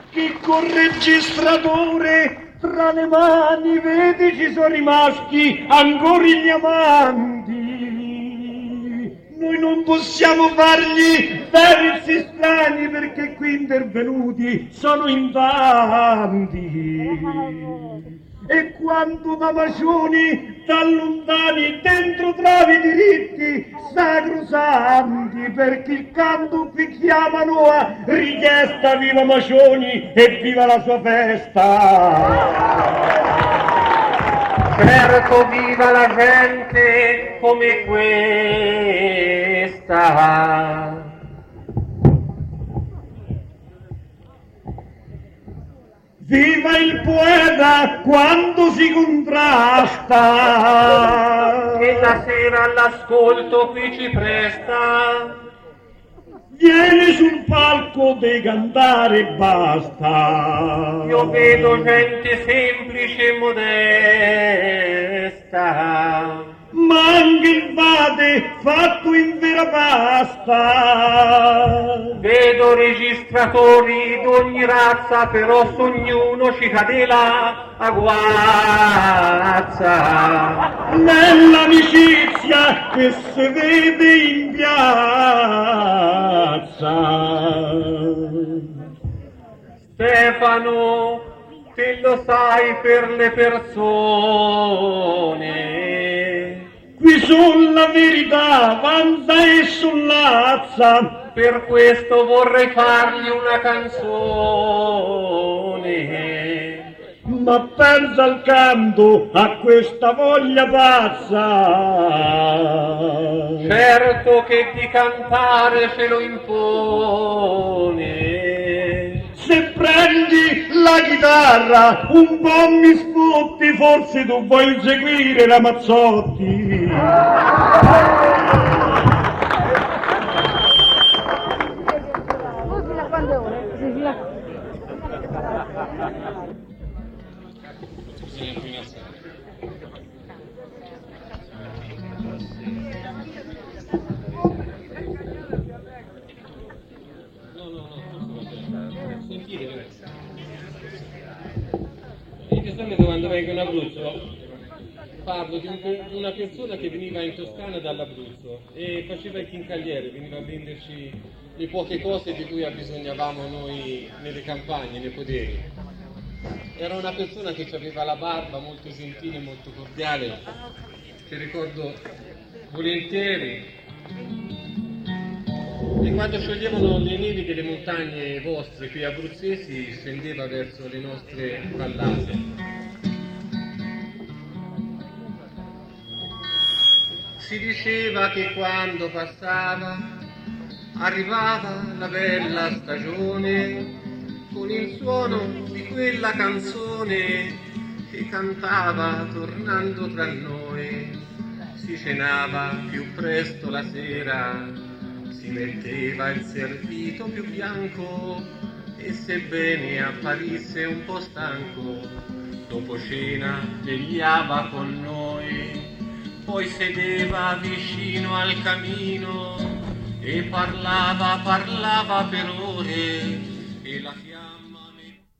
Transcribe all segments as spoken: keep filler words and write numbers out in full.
che col registratore tra le mani, vedi, ci sono rimasti ancora gli amanti. Noi non possiamo fargli versi strani perché qui intervenuti sono in tanti. E quando da bacioni, da lontani, dentro travi diritti, sacrosanti, perché il canto qui chiamano a richiesta viva Macioni e viva la sua festa. Certo, viva la gente come questa. Viva il poeta quando si contrasta! E la sera all'ascolto qui ci presta. Vieni sul palco de cantare e basta. Io vedo gente semplice e modesta. Ma anche il vade fatto in vera pasta. Vedo registratori d'ogni razza, però su ognuno ci cade la aguazza. Nell'amicizia che si vede in piazza. Stefano, te lo sai per le persone. Qui sulla verità avanza e sull'azza. Per questo vorrei fargli una canzone. Ma pensa al canto, a questa voglia pazza. Certo che di cantare ce lo impone. Se prendi la chitarra, un po' mi sfotti, forse tu vuoi seguire la Mazzotti. Quando vengo in Abruzzo parlo di, un, di una persona che veniva in Toscana dall'Abruzzo e faceva il chincagliere, veniva a venderci le poche cose di cui abbisognavamo noi nelle campagne, nei poderi. Era una persona che aveva la barba molto gentile, molto cordiale, che ricordo volentieri. E quando scioglievano le nevi delle montagne vostre qui abruzzesi scendeva verso le nostre vallate. Si diceva che quando passava arrivava la bella stagione con il suono di quella canzone che cantava tornando tra noi. Si cenava più presto la sera, si metteva il servito più bianco e sebbene apparisse un po' stanco, dopo cena vegliava con noi. Poi sedeva vicino al camino e parlava, parlava per ore e la fiamma...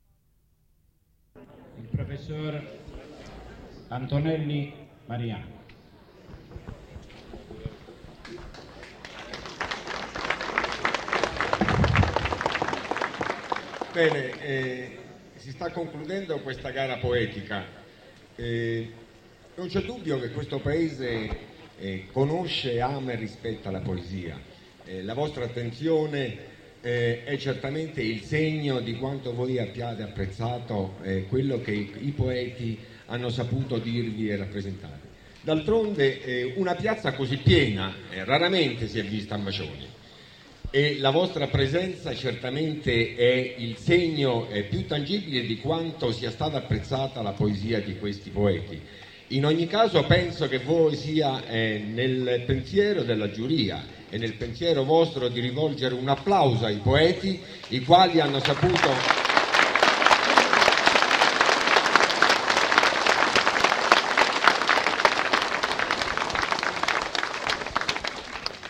Il professor Antonelli Mariano. Bene, eh, si sta concludendo questa gara poetica. Eh, Non c'è dubbio che questo paese eh, conosce, ama e rispetta la poesia. Eh, la vostra attenzione eh, è certamente il segno di quanto voi abbiate apprezzato eh, quello che i, i poeti hanno saputo dirvi e rappresentare. D'altronde eh, una piazza così piena eh, raramente si è vista a Macioni e la vostra presenza certamente è il segno eh, più tangibile di quanto sia stata apprezzata la poesia di questi poeti. In ogni caso penso che voi sia eh, nel pensiero della giuria e nel pensiero vostro di rivolgere un applauso ai poeti, i quali hanno saputo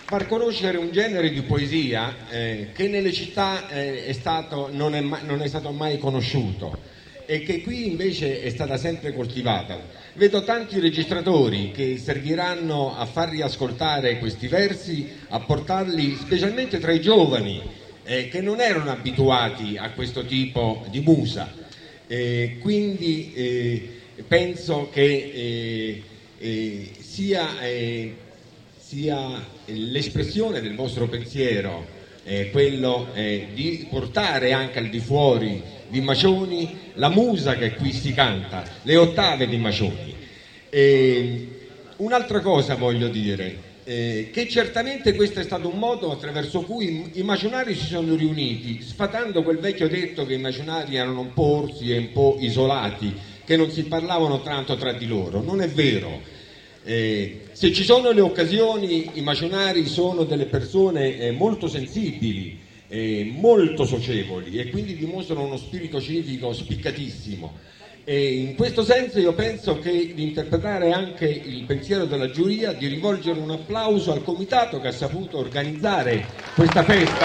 far conoscere un genere di poesia eh, che nelle città eh, è stato, non, è ma, non è stato mai conosciuto e che qui invece è stata sempre coltivata. Vedo tanti registratori che serviranno a far riascoltare questi versi, a portarli specialmente tra i giovani eh, che non erano abituati a questo tipo di musa. Eh, quindi eh, penso che eh, eh, sia, eh, sia l'espressione del vostro pensiero eh, quello eh, di portare anche al di fuori di Macioni la musa che qui si canta, le ottave di Macioni. Eh, un'altra cosa voglio dire, eh, che certamente questo è stato un modo attraverso cui i macionari si sono riuniti, sfatando quel vecchio detto che i macionari erano un po' orsi e un po' isolati, che non si parlavano tanto tra di loro. Non è vero. Eh, se ci sono le occasioni, i macionari sono delle persone eh, molto sensibili, eh, molto socievoli e quindi dimostrano uno spirito civico spiccatissimo. E in questo senso io penso che di interpretare anche il pensiero della giuria, di rivolgere un applauso al comitato che ha saputo organizzare questa festa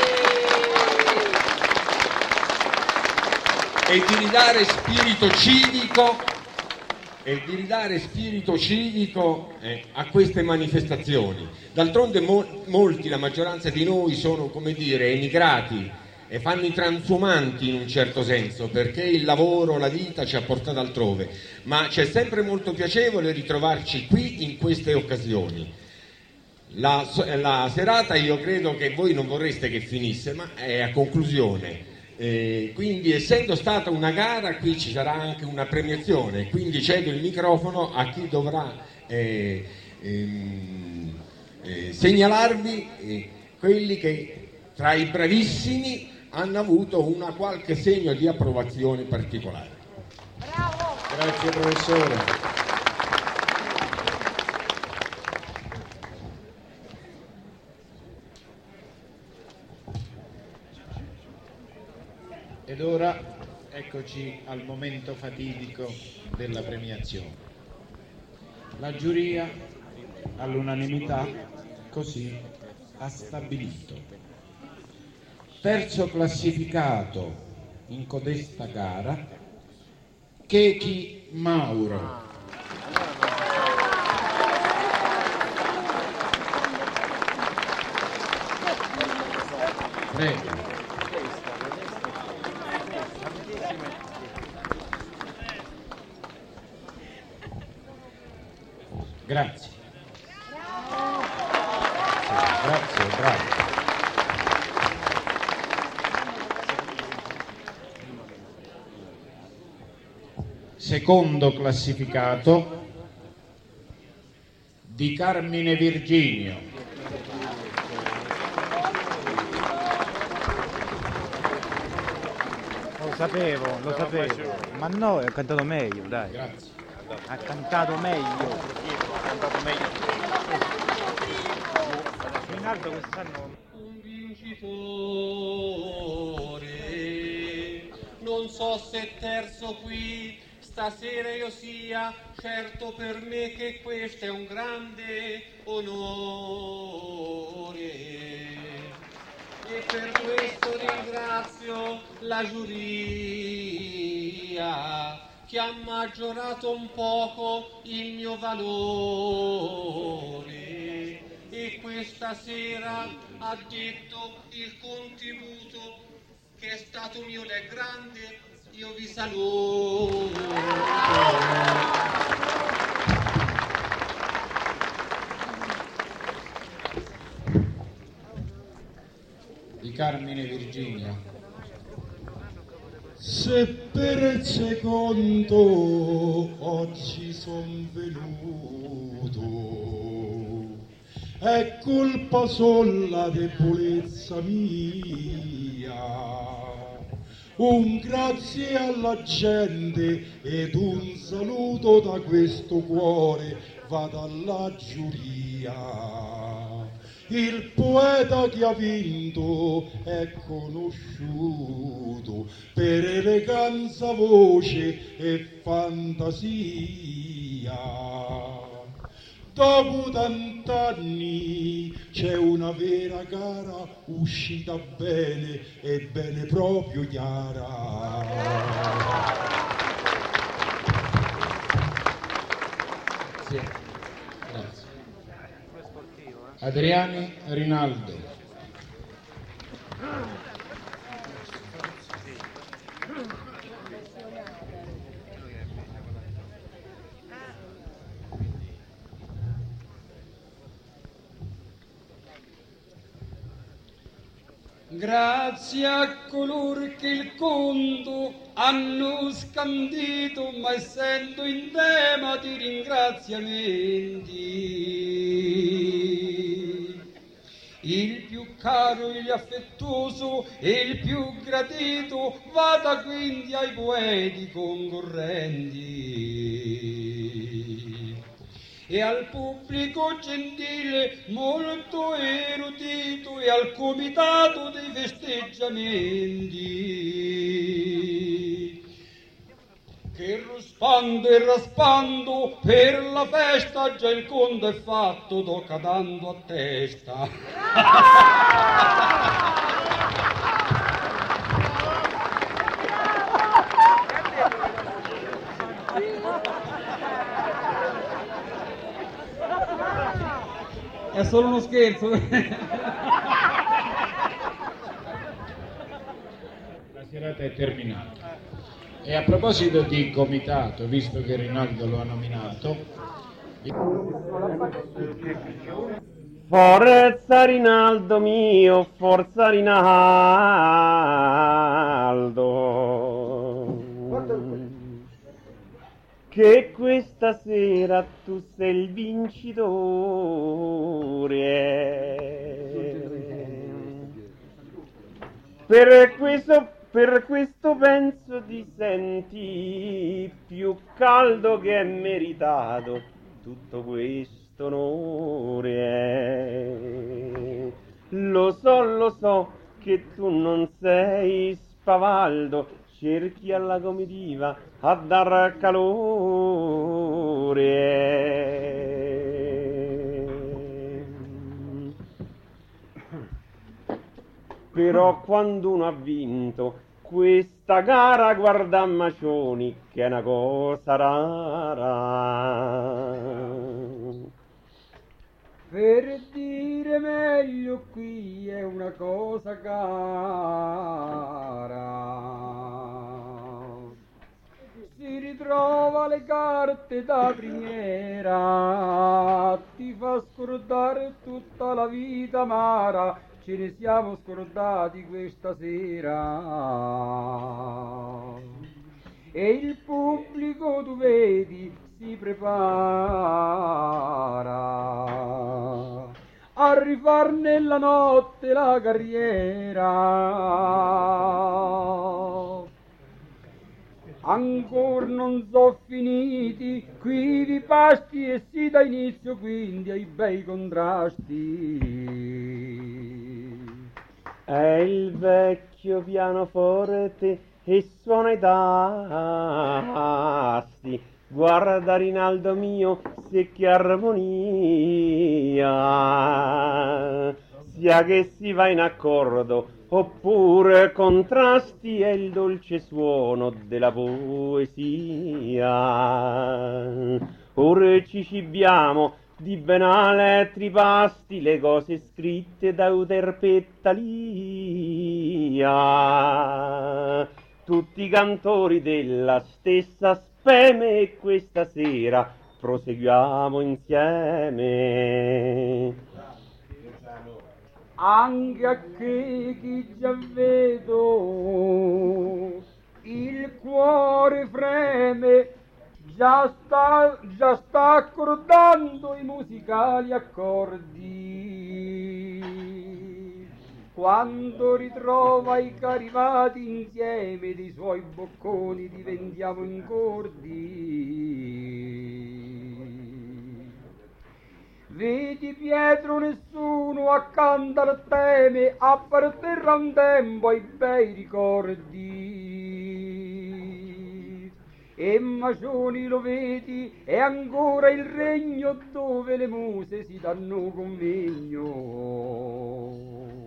e di ridare spirito civico e di ridare spirito civico eh, a queste manifestazioni. D'altronde mo- molti, la maggioranza di noi sono, come dire, emigrati e fanno i transumanti in un certo senso, perché il lavoro, la vita ci ha portato altrove, ma c'è sempre molto piacevole ritrovarci qui in queste occasioni. La, la serata io credo che voi non vorreste che finisse, ma è a conclusione. Eh, quindi essendo stata una gara qui ci sarà anche una premiazione, quindi cedo il microfono a chi dovrà eh, ehm, eh, segnalarvi eh, quelli che tra i bravissimi hanno avuto una qualche segno di approvazione particolare. Bravo! Grazie professore. Ed ora eccoci al momento fatidico della premiazione. La giuria all'unanimità così ha stabilito. Terzo classificato in codesta gara, Chechi Mauro. Prego. Grazie. Grazie, bravo. Secondo classificato, Di Carmine Virginio. Lo sapevo, lo sapevo. Ma no, ha cantato meglio, dai. Grazie. Ha cantato meglio. Ha cantato meglio. Rinaldo quest'anno. Un vincitore, non so se terzo qui stasera io sia, certo per me che questo è un grande onore. E per questo ringrazio la giuria che ha maggiorato un poco il mio valore e questa sera ha detto il contributo che è stato mio ed è grande. Io vi saluto. Di Carmine Virginia. Se per il secondo oggi son venuto è colpa sola debolezza mia. Un grazie alla gente ed un saluto da questo cuore va dalla giuria. Il poeta che ha vinto è conosciuto per eleganza, voce e fantasia. dopo tant'anni c'è una vera gara uscita bene e bene proprio chiara. Sì. Grazie. Adriani Rinaldo. Grazie a coloro che il conto hanno scandito, ma essendo in tema di ringraziamenti, il più caro, il affettuoso e il più gradito vada quindi ai poeti concorrenti e al pubblico gentile molto erudito e al comitato dei festeggiamenti che ruspando e raspando per la festa già il conto è fatto, tocca dando a testa. È solo uno scherzo. La serata è terminata. E a proposito di comitato, visto che Rinaldo lo ha nominato, forza Rinaldo mio, forza Rinaldo, che questa sera tu sei il vincitore. Per questo, per questo penso ti senti più caldo che è meritato tutto questo onore. Lo so, lo so che tu non sei spavaldo, cerchi alla comitiva a dar calore. Però quando uno ha vinto questa gara, guarda a Macioni che è una cosa rara. Per dire meglio qui è una cosa cara. Si ritrova le carte da primiera, ti fa scordare tutta la vita amara. Ce ne siamo scordati questa sera e il pubblico tu vedi si prepara a rifar nella notte la carriera. Ancora non so finiti qui i pasti e si dà inizio quindi ai bei contrasti. È il vecchio pianoforte e suona i tasti. Guarda Rinaldo mio, se che armonia, sia che si va in accordo oppure contrasti, è il dolce suono della poesia. Ora ci cibiamo di ben altri pasti, le cose scritte da Euterpettalia. Tutti i cantori della stessa speme e questa sera proseguiamo insieme. Anche a che chi già vedo il cuore freme, già sta, già sta accordando i musicali accordi. Quando ritrova i carivati insieme dei suoi bocconi diventiamo ingordi. Vedi Pietro nessuno accanto al teme, apparterrà un tempo ai bei ricordi. e Macioni lo vedi, è ancora il regno dove le muse si danno convegno.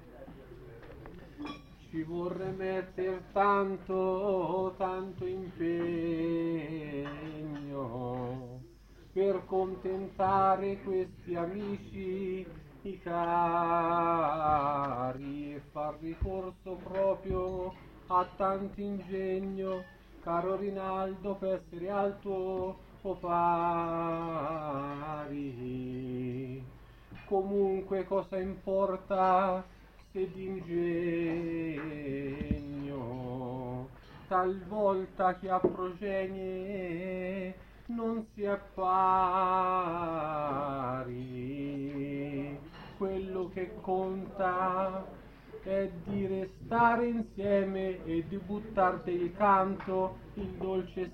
Ci vorrei mettere tanto, tanto impegno per contentare questi amici i cari e far ricorso proprio a tanto ingegno, caro Rinaldo, per essere alto o pari. Comunque cosa importa se d'ingegno talvolta chi ha progenie non si è pari. Quello che conta è di restare insieme e di buttarti il canto, il dolce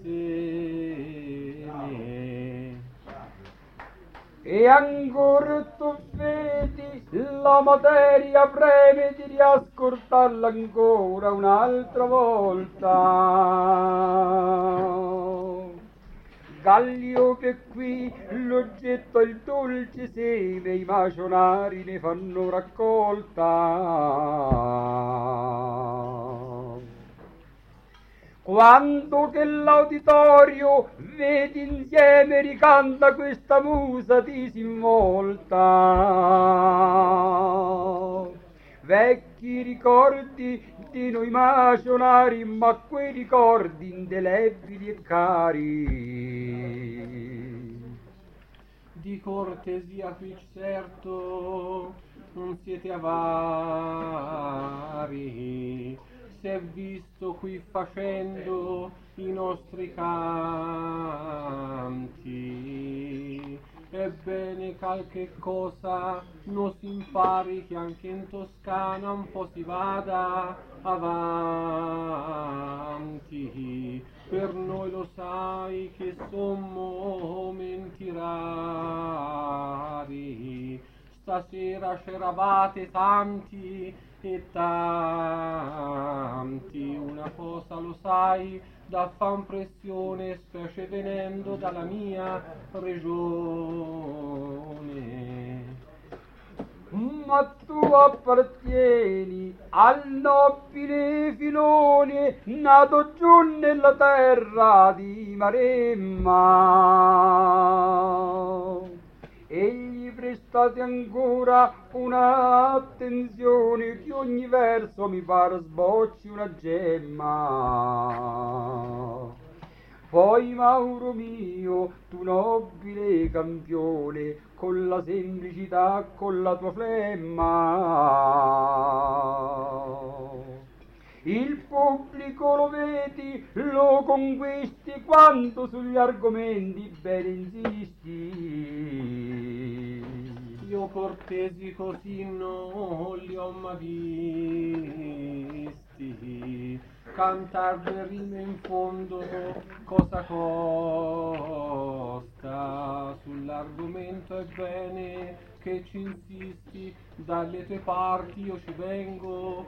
seme. E ancora tu vedi, la materia preme di riascoltarla ancora un'altra volta. Gallio che qui l'oggetto è il dolce seme, i macionari ne fanno raccolta. Quando che l'auditorio vedi insieme ricanta questa musa disinvolta. Vecchi ricordi di noi macionari, ma quei ricordi indelebili e cari. Di cortesia qui certo non siete avari, si è visto qui facendo i nostri canti. Ebbene qualche cosa non si impari, che anche in Toscana un po' si vada avanti. Per noi lo sai che sommo momenti rari, stasera c'eravate tanti e tanti, una cosa lo sai, da fan pressione, specie venendo dalla mia regione. Ma tu appartieni al nobile filone, nato giù nella terra di Maremma. Egli prestate ancora un'attenzione che ogni verso mi pare sbocci una gemma. Poi Mauro mio, tu nobile campione, con la semplicità, con la tua flemma. Il pubblico lo vedi, lo conquisti quando sugli argomenti bene insisti. Io cortesi così non li ho mai visti, cantar le rime in fondo cosa costa, sull'argomento è bene che ci insisti, dalle tue parti io ci vengo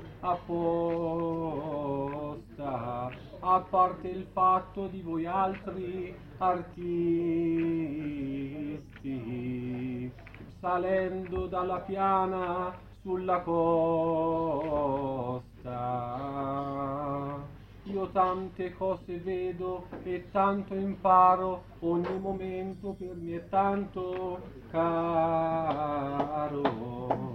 apposta, a parte il fatto di voi altri artisti, salendo dalla piana sulla costa. Io tante cose vedo e tanto imparo, ogni momento per me è tanto caro.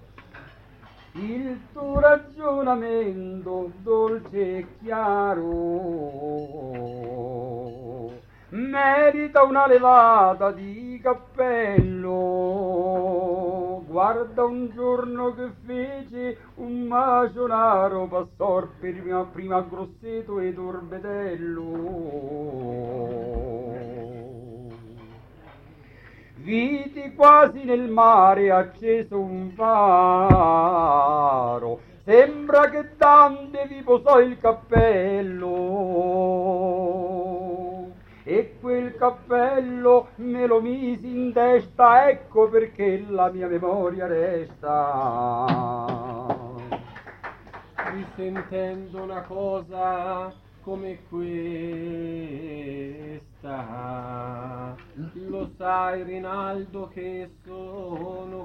Il tuo ragionamento dolce e chiaro merita una levata di cappello. Guarda un giorno che fece un macionaro, passò prima, prima a Grosseto ed Orbetello. Vidi quasi nel mare acceso un faro, sembra che Dante vi posò il cappello. E quel cappello me lo misi in testa, ecco perché la mia memoria resta. Risentendo una cosa come questa. Lo sai, Rinaldo, che sono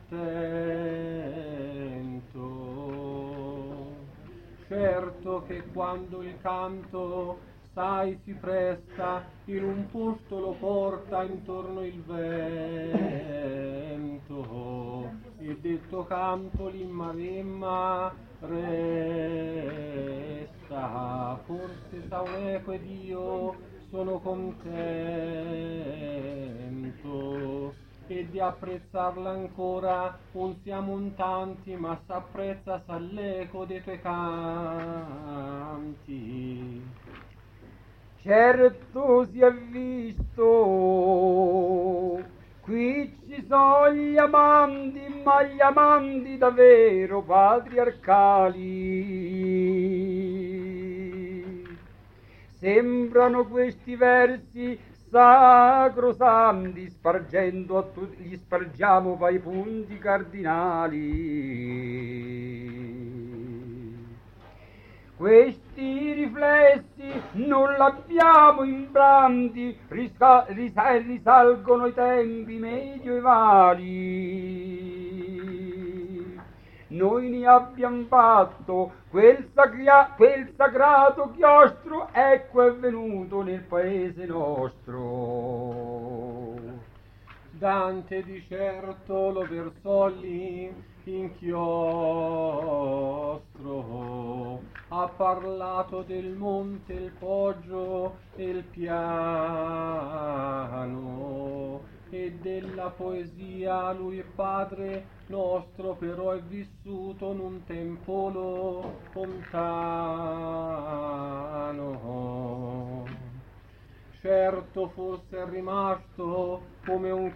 contento. Certo che quando il canto, sai, si presta, in un posto lo porta intorno il vento, e detto canto l'immaremma resta. Forse sa un eco ed io sono contento, e di apprezzarla ancora non siamo un tanti, ma s'apprezza s'all'eco dei tuoi canti. Certo si è visto, qui ci sono gli amanti, ma gli amanti davvero patriarcali. Sembrano questi versi sacrosanti, spargendo a tutti, gli spargiamo poi i punti cardinali. Questi riflessi non l'abbiamo in brandi, risca- risa- risalgono i tempi medievali. Noi ne abbiamo fatto quel, sacria- quel sacrato chiostro, ecco è venuto nel paese nostro. Dante di certo lo versò lì in chiostro, ha parlato del monte, il poggio e il piano, e della poesia lui padre nostro però è vissuto in un tempo lontano. Certo forse è rimasto come un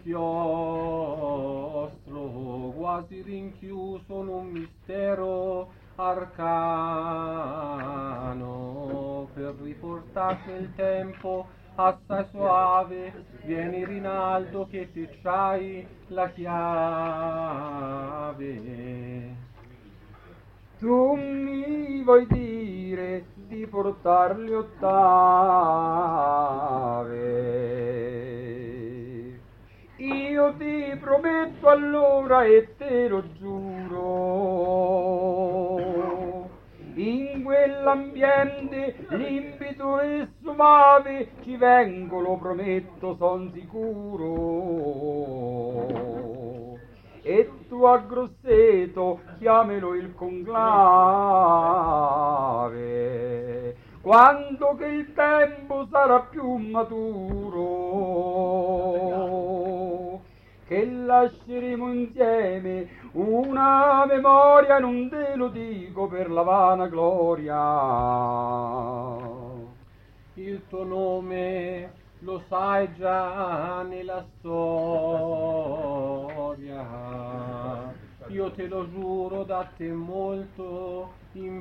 chiostro, quasi rinchiuso in un mistero arcano. Per riportarci il tempo assai soave, vieni Rinaldo che te c'hai la chiave. Tu mi vuoi dire di portarli ottave? Io ti prometto allora e te lo giuro, in quell'ambiente limpido e soave ci vengo, lo prometto, son sicuro. E tu a Grosseto chiamelo il conclave, quando che il tempo sarà più maturo, che lasceremo insieme una memoria, non te lo dico per la vana gloria. Il tuo nome lo sai già nella storia, io te lo giuro, da te molto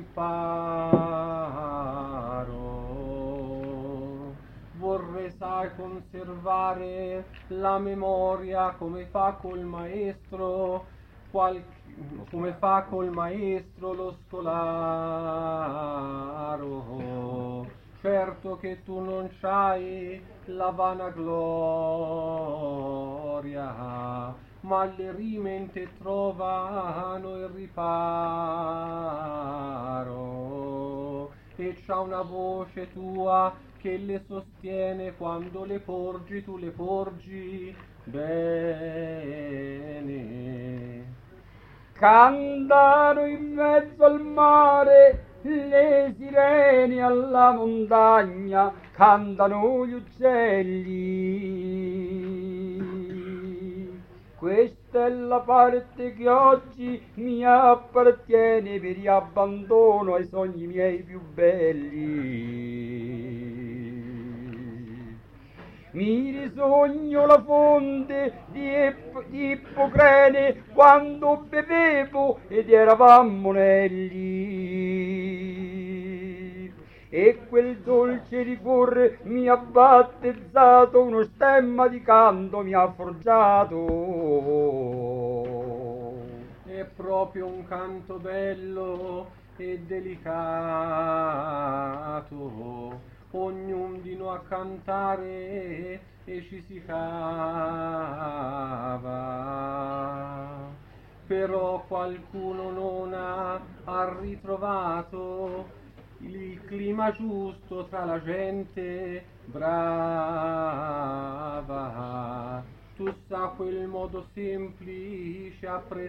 imparo. Vorrei, sai, conservare la memoria come fa col maestro, qual- come fa col maestro lo scolaro. Certo che tu non c'hai la vanagloria, ma le rime in te trovano il riparo, e c'ha una voce tua che le sostiene, quando le porgi tu le porgi bene. Cantano in mezzo al mare le sirene, alla montagna cantano gli uccelli. Questa è la parte che oggi mi appartiene per abbandono ai sogni miei più belli. Mi risogno la fonte di, Ipp- di Ippocrene quando bevevo ed eravamo monelli, e quel dolce liquore mi ha battezzato, uno stemma di canto mi ha forgiato. È proprio un canto bello e delicato, cantare e ci si cava. Però qualcuno non ha, ha ritrovato il clima giusto tra la gente brava. Tu sa quel modo semplice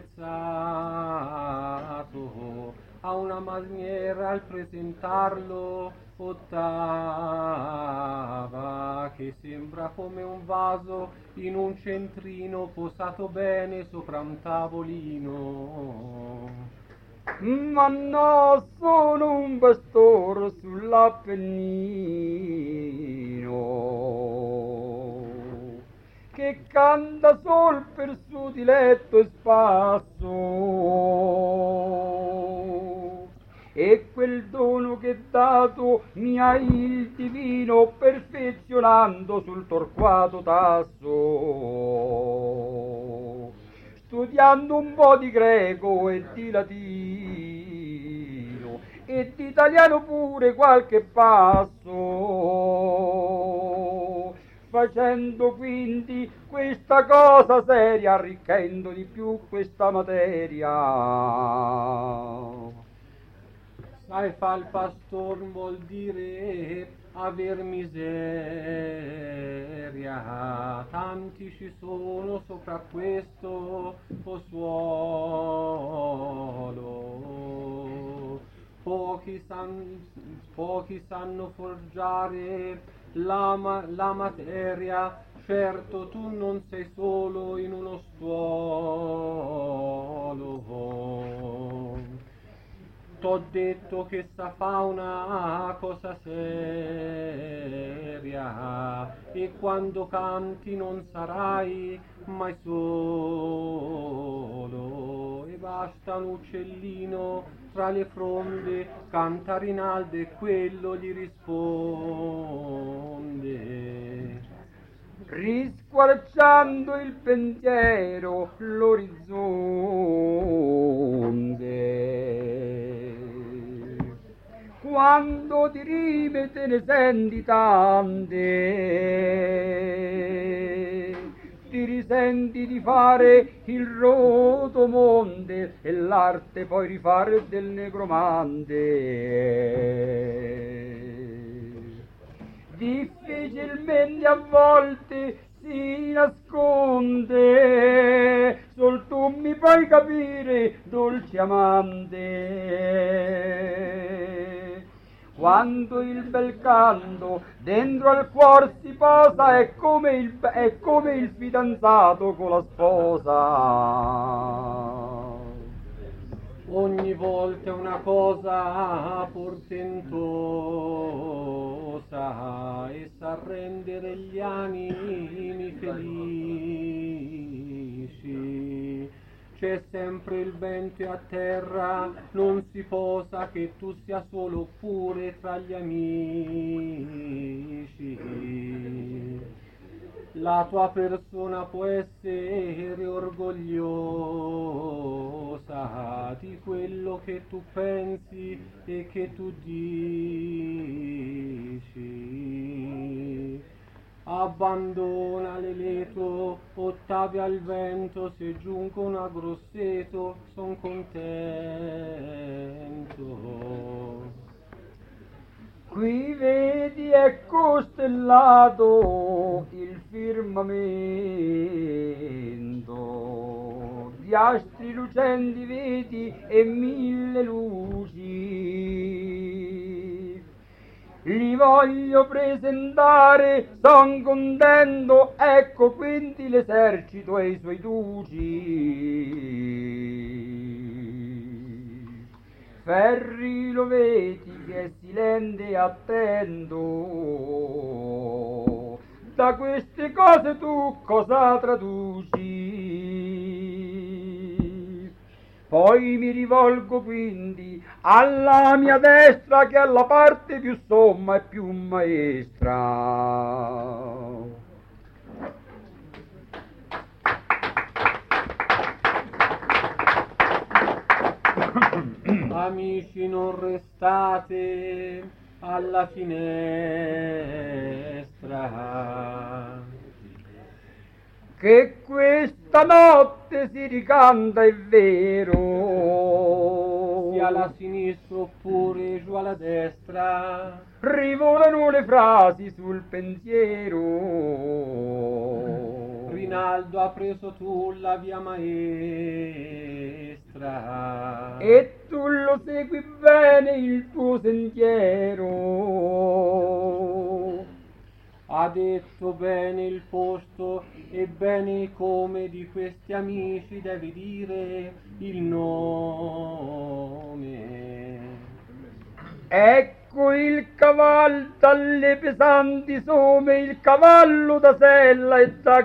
apprezzato, ha una maniera al presentarlo ottava, che sembra come un vaso in un centrino posato bene sopra un tavolino. Ma no, sono un pastore sull'Appennino che canta sol per suo diletto e spasso, e quel dono che dato mi ha il divino perfezionando sul torquato tasso, studiando un po' di greco e di latino e di italiano pure qualche passo, facendo quindi questa cosa seria, arricchendo di più questa materia. Sai, fa il pastor vuol dire aver miseria, tanti ci sono sopra questo suolo, pochi, san, pochi sanno forgiare la, ma, la materia. Certo tu non sei solo in uno stuolo, t'ho detto che sta fa una cosa seria, e quando canti non sarai mai solo, e basta un uccellino tra le fronde, canta Rinaldo e quello gli risponde. Risquarciando il pensiero l'orizzonte, quando di rime te ne senti tante, ti risenti di fare il rotomonte e l'arte poi rifare del negromante. Difficilmente a volte si nasconde, sol tu mi puoi capire, dolce amante. Quando il bel canto dentro al cuor si posa, è come il, è come il fidanzato con la sposa. Ogni volta è una cosa portentosa e sa rendere gli animi felici. C'è sempre il vento e a terra non si posa che tu sia solo pure tra gli amici. La tua persona può essere orgogliosa di quello che tu pensi e che tu dici. Abbandona l'eleto, ottavi al vento, se giungono a Grosseto son contento. Qui vedi è costellato il firmamento, di astri lucenti vedi e mille luci. Li voglio presentare, son contento, ecco quindi l'esercito e i suoi duci. Ferri lo vedi che è silente e attento, da queste cose tu cosa traduci? Poi mi rivolgo quindi alla mia destra, che è la parte più somma e più maestra. Amici, non restate alla finestra. Che questa notte si ricanta è vero, sia alla sinistra oppure giù alla destra, rivolano le frasi sul pensiero. Rinaldo ha preso tu la via maestra e tu lo segui bene il tuo sentiero. Ha detto bene il posto e bene come di questi amici devi dire il nome. Ecco il cavallo dalle pesanti some, il cavallo da sella e da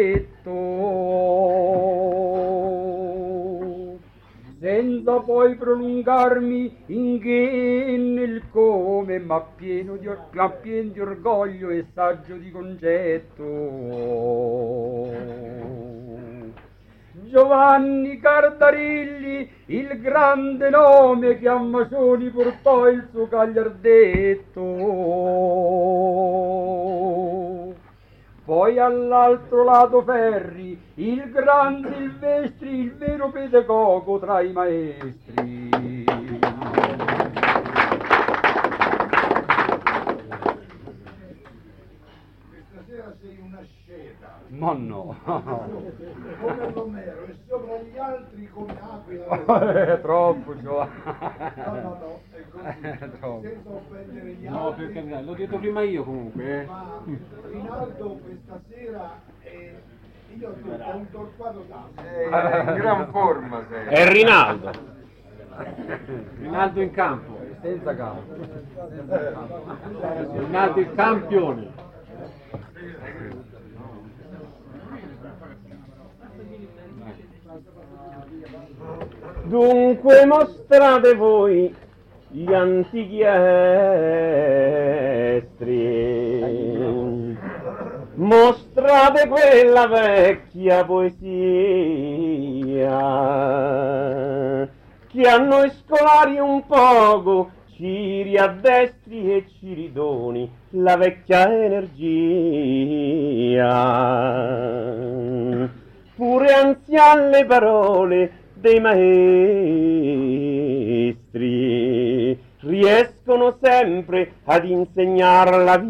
carretto. Senza poi prolungarmi in che nel come, ma pieno di, or- ma pieno di orgoglio e saggio di concetto. Giovanni Cardarilli, il grande nome che a Macioni portò il suo gagliardetto. Poi all'altro lato Ferri, il grande Silvestri, il vero pedagogo tra i maestri. Questa sera sei una sceta. Ma no. Come Romero e sopra gli altri come Aquila. È troppo, Giovanni. No, no, no, è così. Troppo. Senza offendere gli No, altri. per carità, l'ho detto prima io comunque. eh. Ma Rinaldo questa sera è... Io ho detto, è un torquato tanto. È in gran forma sei. È Rinaldo. Rinaldo in campo, Senza capo. Rinaldo il campione. Dunque mostrate voi gli antichi estri, mostrate quella vecchia poesia che a noi scolari un poco ci riaddestri e ci ridoni la vecchia energia. Pure anzian le parole dei maestri riescono sempre ad insegnar la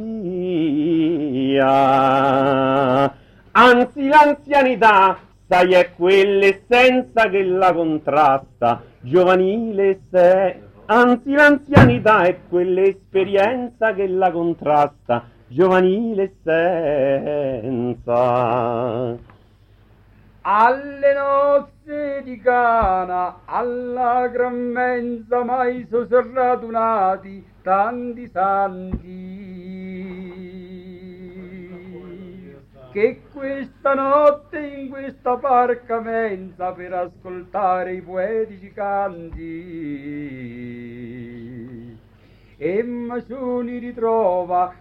via. Anzi l'anzianità, sai, è quell'essenza che la contrasta, giovanile se. Anzi l'anzianità è quell'esperienza che la contrasta, giovanile essenza. Alle nozze di Cana, alla gran mensa mai so radunati tanti santi, che questa notte in questa parca mensa per ascoltare i poetici canti e Macioni ritrova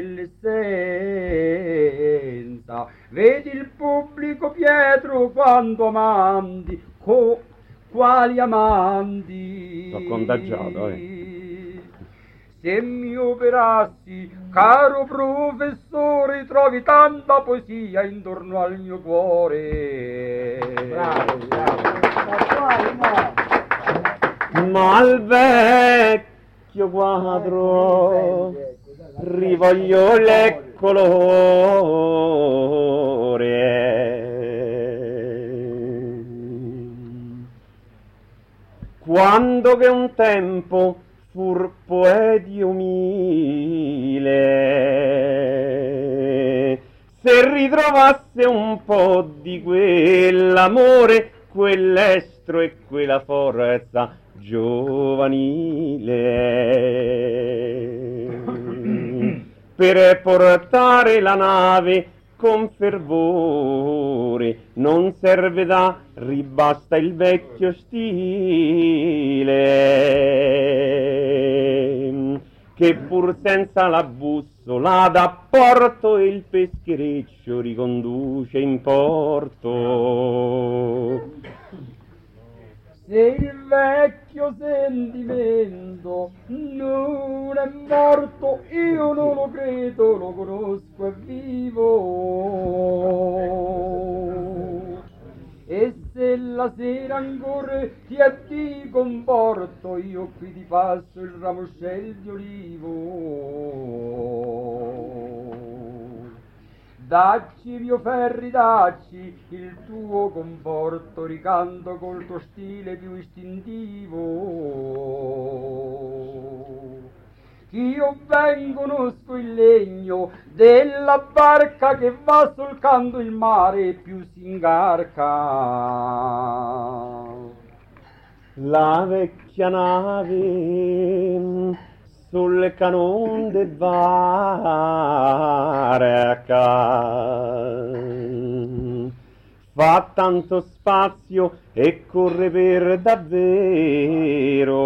quell'essenza. Vedi il pubblico Pietro quanto amanti, co- quali amanti. Sto contagiato, eh. Se mi operassi, caro professore, trovi tanta poesia intorno al mio cuore. Bravo, bravo. Ma al vecchio quadro rivoglio le colore. Quando che un tempo fur poeti umile, se ritrovasse un po' di quell'amore, quell'estro e quella forza giovanile, per portare la nave con fervore, non serve da ribasta il vecchio stile, che pur senza la bussola da porto il peschereccio riconduce in porto. Se il vecchio sentimento non è morto, io non lo credo, lo conosco, è vivo. E se la sera ancora ti ti comporto, io qui ti passo il ramoscello di olivo. Dacci, mio Ferri, dacci il tuo conforto, ricanto col tuo stile più istintivo. Io ben conosco il legno della barca che va solcando il mare e più si ingarca. La vecchia nave sul canon de barca fa tanto spazio e corre per davvero,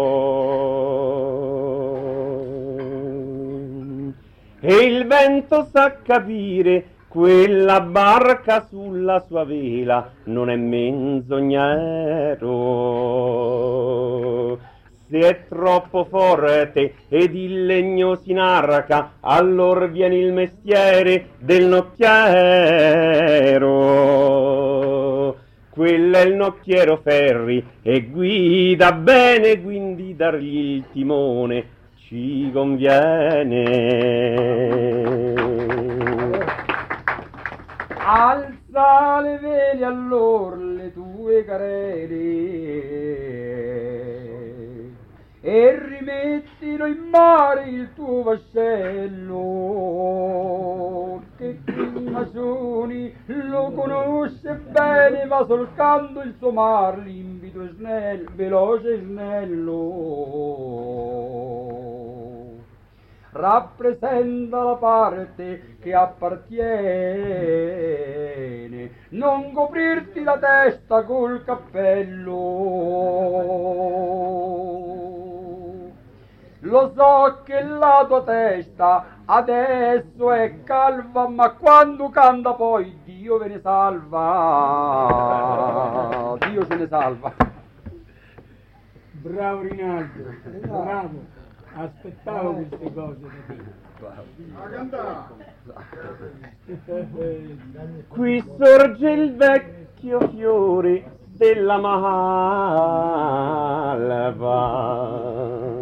e il vento sa capire quella barca sulla sua vela non è menzognero. Se è troppo forte ed il legno si inarca, allor viene il mestiere del nocchiero. Quello è il nocchiero Ferri e guida bene, quindi dargli il timone ci conviene. Alza le vele allor le tue carene e rimettilo in mare il tuo vascello, che chi Masoni lo conosce bene, va solcando il suo mar limpido e snello, veloce e snello. Rappresenta la parte che appartiene, non coprirti la testa col cappello. Lo so che la tua testa adesso è calva, ma quando canta poi Dio ve ne salva, Dio se ne salva. Bravo Rinaldo, bravo. Aspettavo queste cose da te. Qui sorge il vecchio fiore della malva,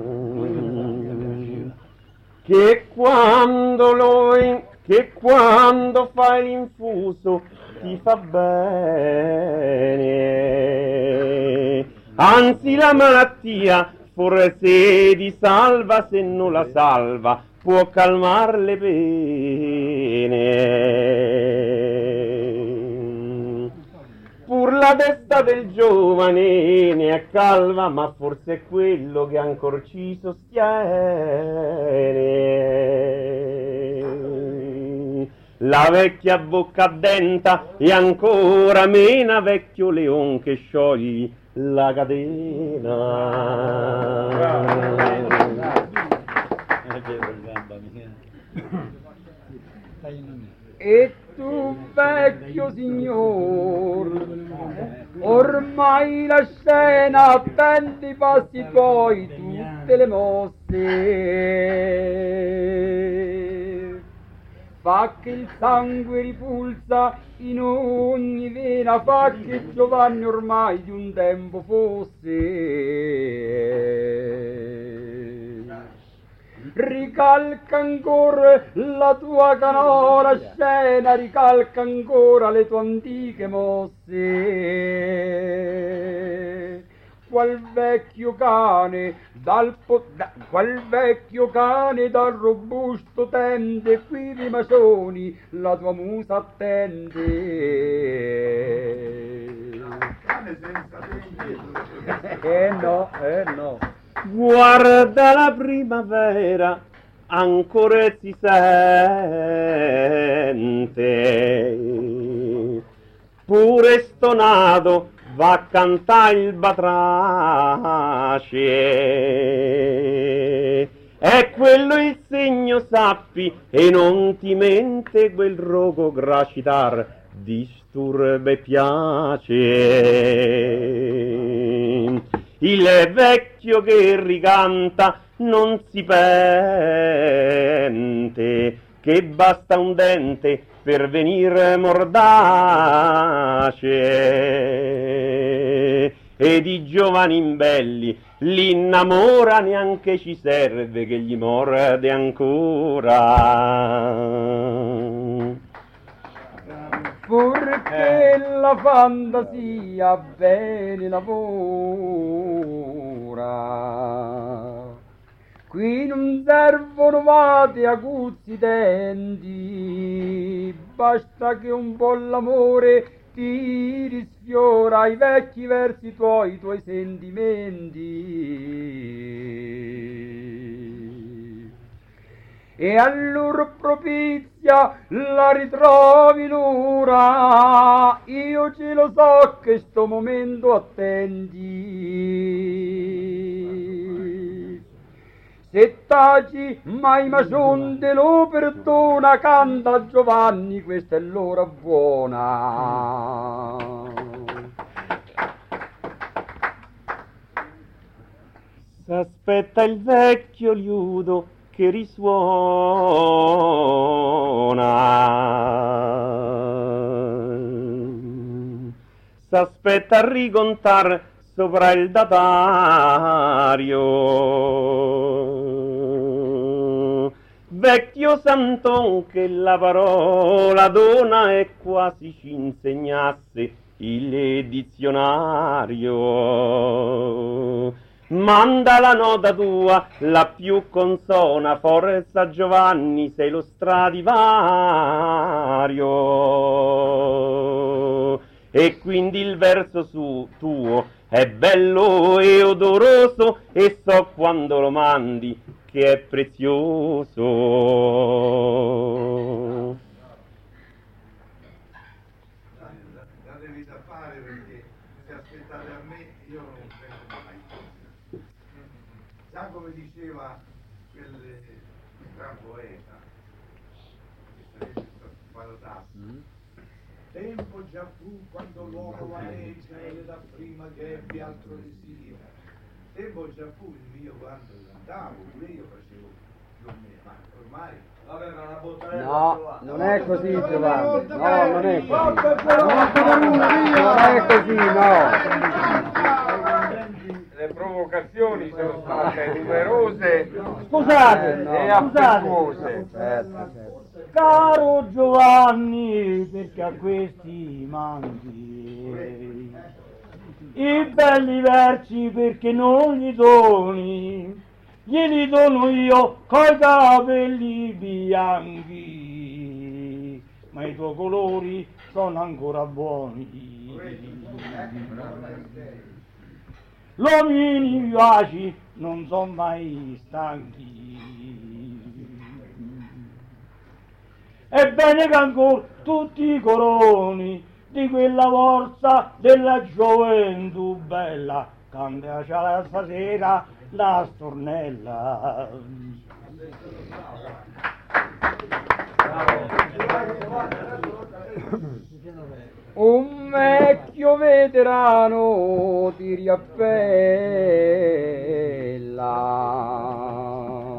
che quando lo che quando fai l'infuso ti fa bene, anzi la malattia forse di salva, se non la salva può calmar le pene. Pur la testa del giovane ne è calva, ma forse è quello che ancor ci sostiene. La vecchia bocca addenta e ancora mena, vecchio leon che sciogli la catena. E tu vecchio signor, ormai la scena attende i passi tuoi, tutte le mosse. Fa che il sangue ripulsa in ogni vena, fa che Giovanni ormai di un tempo fosse. Ricalca ancora la tua canora scena, ricalca ancora le tue antiche mosse. Qual vecchio cane dal po- da, qual vecchio cane dal robusto tende, qui di Masoni la tua musa attende. Cane senza denti. Eh no, eh no. Guarda la primavera, ancora si sente, pure stonato va a cantare il batrace. È quello il segno, sappi, e non ti mente quel rogo gracitar disturbe piace. il vecchio che ricanta non si pente, che basta un dente per venir mordace, ed i giovani imbelli l'innamora, neanche ci serve che gli morde ancora. Purché la fantasia bene lavora, qui non servono vate aguzzi denti, basta che un po' l'amore ti risfiora i vecchi versi tuoi, i tuoi sentimenti. E a loro propizia la ritrovi l'ora, io ce lo so che sto momento attendi. Se taci mai Macion te lo perdona, canta Giovanni, questa è l'ora buona. S'aspetta il vecchio liudo che risuona, s'aspetta a ricontar sopra il datario, vecchio Santon che la parola dona e quasi ci insegnasse il dizionario. Manda la nota tua, la più consona, forza Giovanni, sei lo Stradivario. E quindi il verso su tuo è bello e odoroso, e so quando lo mandi che è prezioso. Datevi da fare, perché se aspettate a me io non vengo mai. Già come diceva quel gran poeta che sarebbe stato Paratassi, tempo già fu quando l'uomo vaneggia e le dapprima che ebbe altro desiderio. Tempo già fu il mio quando cantavo, pure io facevo con me, ma ormai No, non è così Giovanni, no, non è così, non è così, no. Le provocazioni sono state numerose Scusate, no, e scusate. affettuose. Certo, certo. Caro Giovanni, perché a questi manchi i belli versi perché non li doni, glieli dono io coi capelli bianchi, ma i tuoi colori sono ancora buoni. L'uomini vivaci non sono mai stanchi. Ebbene che ancora tutti i coloni di quella forza della gioventù bella cantaci stasera la stornella. Un vecchio veterano ti riappella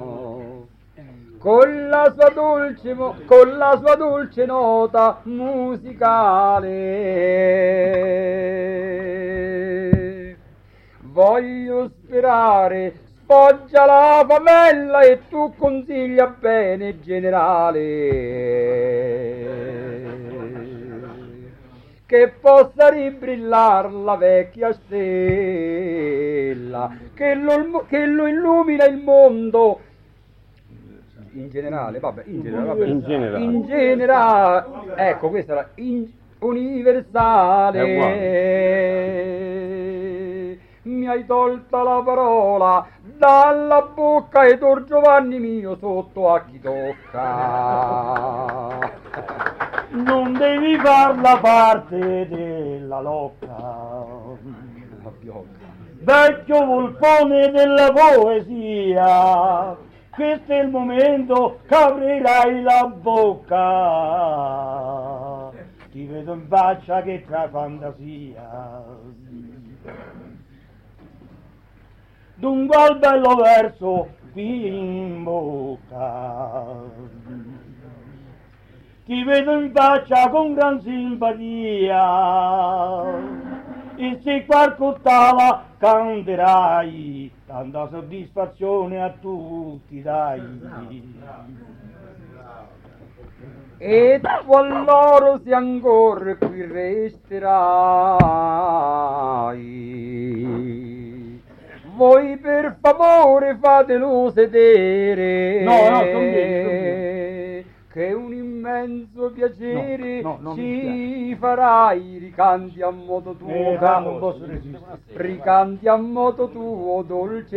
con la sua dolce, mo- con la sua dolce nota musicale. Voglio sperare, spoggia la famella e tu consiglia bene generale, che possa ribrillar la vecchia stella, che lo, che lo illumina il mondo. In generale, vabbè, in generale, vabbè. In generale. In generale, ecco, questa era in, universale. Mi hai tolta la parola dalla bocca ed or Giovanni mio sotto a chi tocca. Non devi far la parte della locca, La pioggia. vecchio volpone della poesia, questo è il momento che aprirai la bocca, ti vedo in faccia che tra fantasia. d'un qual bello verso qui in bocca. Ti vedo in faccia con gran simpatia e se qualcosa canterai, tanta soddisfazione a tutti dai. E tu allora se ancora qui resterai, voi per favore fatelo sedere. No, no, non vieni, non vieni. Che è un immenso piacere No, no, non mi ci farai, ricanti a modo tuo, Eh, caro, non posso resistere. ricanti a modo tuo, dolce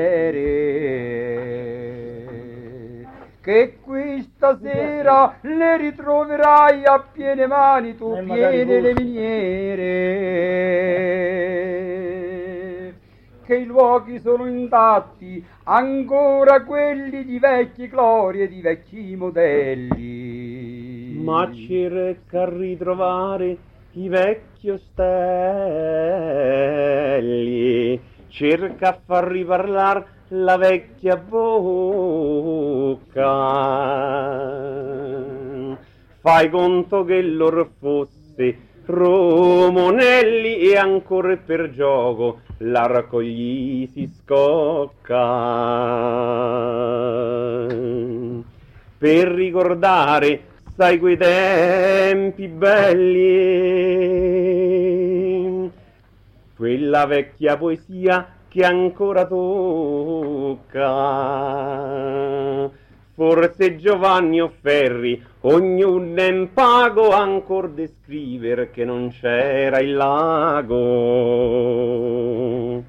messere, che qui stasera le ritroverai a piene mani tu, Eh, magari piene le forse. miniere, che i luoghi sono intatti, ancora quelli di vecchie glorie, di vecchi modelli. Ma cerca a ritrovare i vecchi ostelli, cerca a far riparlar la vecchia bocca. Fai conto che lor fosse Romonelli e ancora per gioco l'arco gli si scocca. Per ricordare, sai, quei tempi belli, quella vecchia poesia che ancora tocca. Forse Giovanni o Ferri, ognuno è in pago ancor de scriver che non c'era il lago.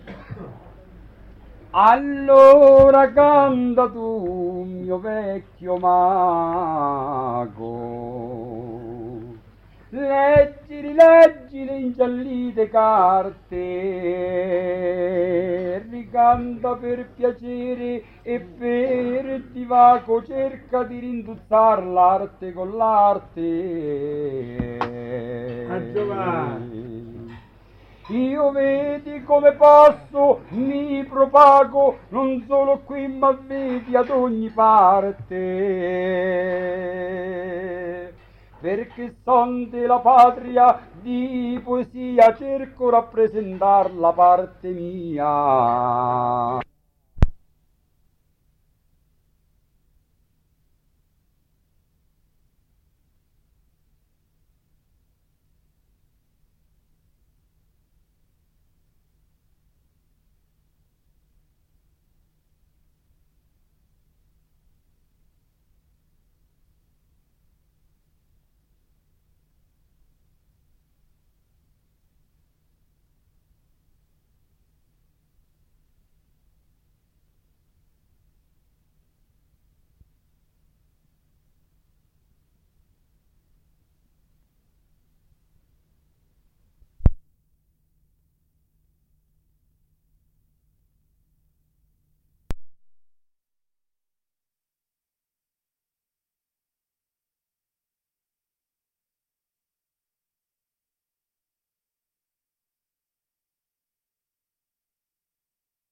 Allora canta tu, mio vecchio mago, leggi, rileggi le ingiallite carte, ricanta per piacere e per divago, cerca di rintuzzar l'arte con l'arte. Ah, Giovanni. Io vedi come passo, mi propago, non solo qui ma vedi ad ogni parte. Perché son della patria di poesia, cerco rappresentar la parte mia.